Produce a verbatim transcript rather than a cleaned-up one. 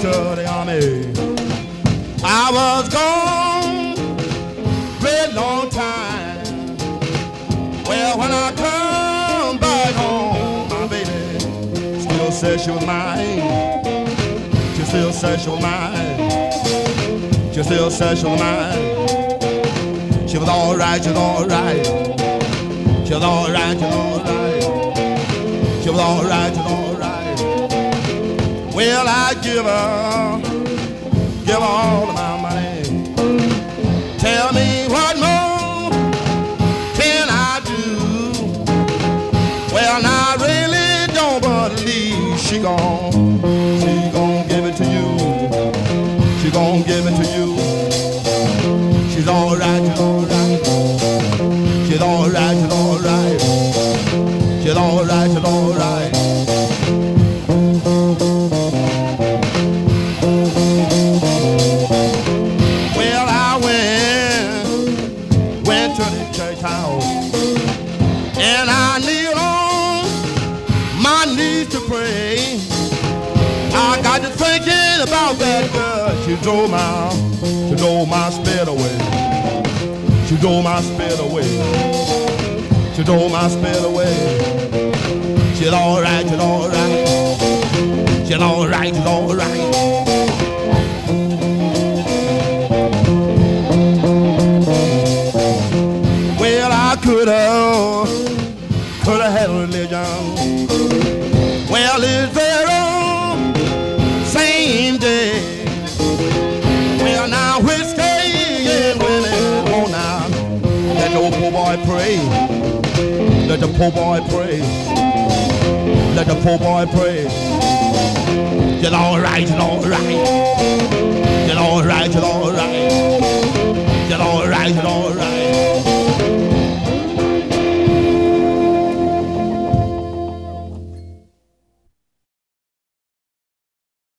to the army. I was gone a long time. Well, when I come back home, my baby still says she was mine. She still says she was mine. She still says she was mine. She was all right, she was all right. She was all right, she was all right. She was all right, she was all right. Well, I give her, give her all of my money. Tell me what more can I do? Well, I really don't believe she gon', she gon' give it to you. She gon' give it to you. She's all right, she's all right. She's all right, she's all right. She's all right, she's all right. Well, I went, went to the church house, and I kneeled on my knees to pray. I got to thinking about that girl. She drove my, she drove my spirit away. She drove my spirit away. She drove my spirit away. She's all right, she's all right. She's all right, she's all right. Well, I could have, could have had a religion. Well, it's very same day. Well, now whiskey and women, oh now, let the old poor boy pray. Let the poor boy pray. Let the poor boy pray. Get all right, get all right. Get all right, get all right.